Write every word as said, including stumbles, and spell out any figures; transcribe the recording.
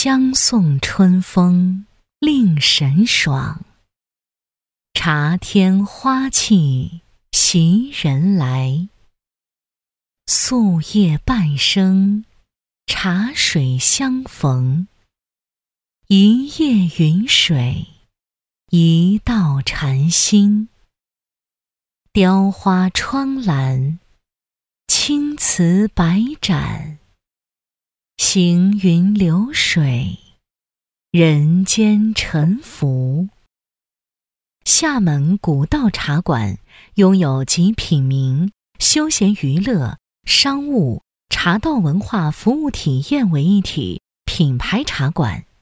相送春风令神爽，茶天花气袭人来。宿夜半生茶水相逢，一夜云水一道禅心。雕花窗栏青瓷白盏，行云流水人间沉浮。厦门古道茶馆拥有集品茗、休闲娱乐、商务、茶道文化服务体验为一体品牌茶馆，